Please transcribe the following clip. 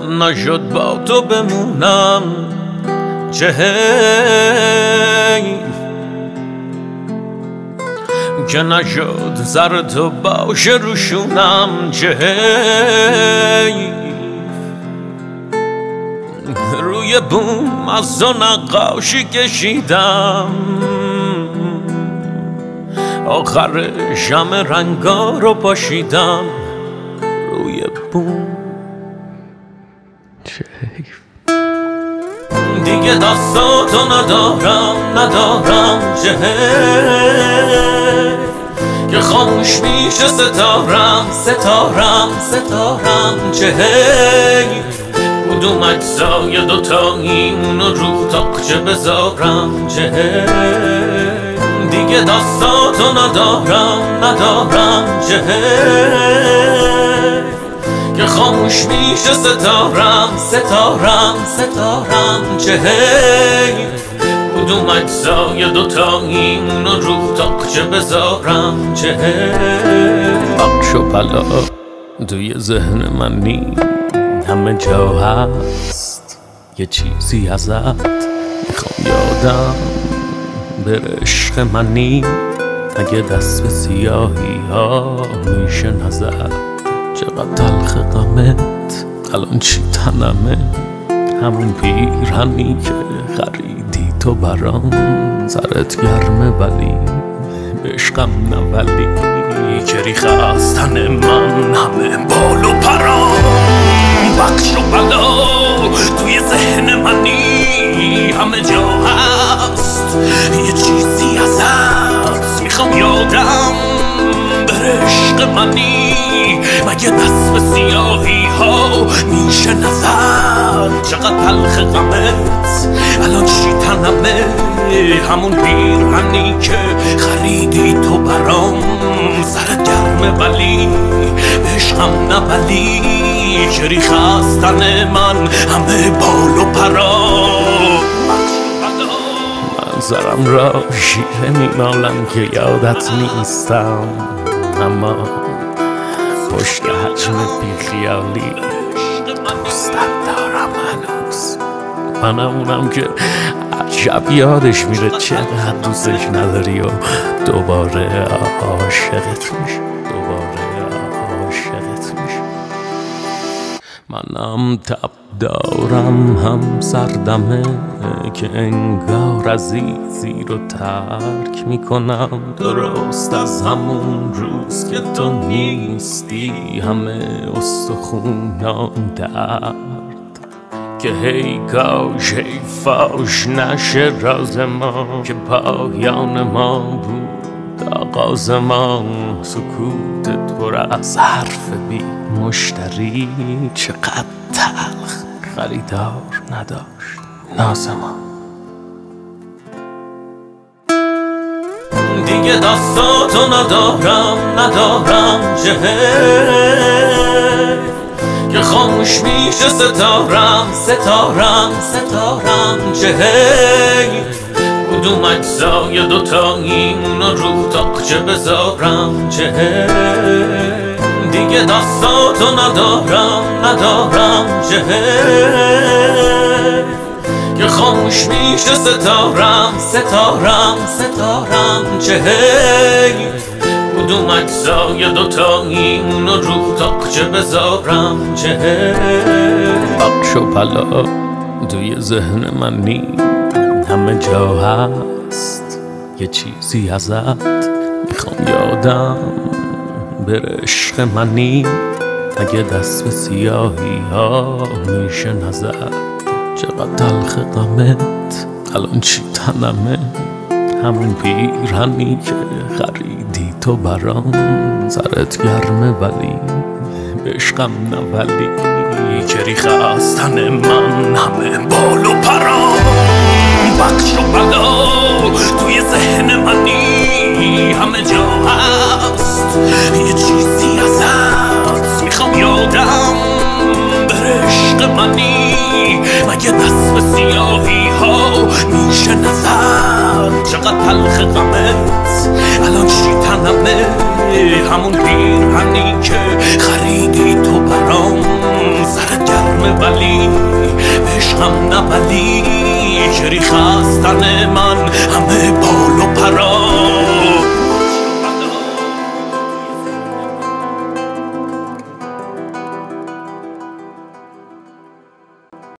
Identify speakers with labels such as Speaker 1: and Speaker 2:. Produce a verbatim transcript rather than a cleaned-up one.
Speaker 1: دلم نشد با تو بمونم چه حیف که نشد سر تو باشه روشونم چه حیف روی بوم از تو نقاشی کشیدم آخر شم رنگا رو پاشیدم روی بوم چه حیف دیگه دستاتو ندارم ندارم چه حیف که خاموش میشه ستارم ستارم ستارم چه حیف کدوم اجزای دوتاییمونو رو تاقچه بذارم چه حیف دیگه دستاتو ندارم ندارم چه حیف که خاموش میشه ستارم ستارم ستارم چه حیف کدوم اجزای دوتاییمونو رو تاقچه بذارم چه حیف بخش و پلا توی ذهن من نی همه جا هست یه چیزی ازت میخوام یادم بره عشق منی اگه دست به سیاهی ها میشه نزد چقدر تلخ غمت الان چی تنمه همون پیرهنی که خریدی تو برام سرت گرمه ولی به عشقم نولی که ریخه از تن من همه بال و پرام بخش و بلا توی ذهن منی همه جا هست یه چیزی ازت میخوام یادم بره عشق منی مگه دست به سیاهی ها میشه نزد چقدر تلخ غمت الان چی تنمه همون پیرهنی که خریدی تو برام سرت گرمه ولی به عشقم نبلی که ریخه از تن من همه بال و پرا منظرم را شیره میمالم که یادت نیستم اما پشت حجم بیخیالی دوستت دارم هنوز منم اونم که عجب یادش میره چقدر دوستش نداری و دوباره عاشقت میشه دوباره عاشقت میشه منم تب دارم هم سردمه که انگار عزیزی رو ترک میکنم درست از همون روز که تو نیستی همه استخونام درد که هی کاش هی فاش نشه راز ما که پایان ما بود آغاز ما سکوتت پر از حرف بی مشتری چقدر تلخ خریدار نداشت ناز ما دیگه دستاتو ندارم ندارم چه حیف که خاموش میشه ستارم ستارم ستارم چه حیف کدوم اجزای دوتاییمونو رو تاقچه بذارم چه حیف دیگه دستاتو ندارم ندارم چه حیف که خاموش میشه ستارم ستارم ستارم چه حیف کدوم اجزای دوتاییمونو رو تاقچه بذارم چه حیف بخش و پلا توی ذهن من نی همه جا هست یه چیزی ازت میخوام یادم بره عشق منی اگه دست به سیاهی ها میشه نزد چقدر تلخ غمت الان چی تنمه همون پیرهنی که خریدی تو برام سرت گرمه ولی به عشقم نولی که ریخه از تن من همه بال و پرام بخش و بلا توی ذهن منی همه جا هست یه چیزی ازت میخوام یادم بره عشق منی مگه دست به سیاهی ها میشه نزد چقدر تلخ غمت الان چی تنمه همون پیرهنی که خریدی تو برام سرت گرمه نبلی عشقم نبلی چری خستن من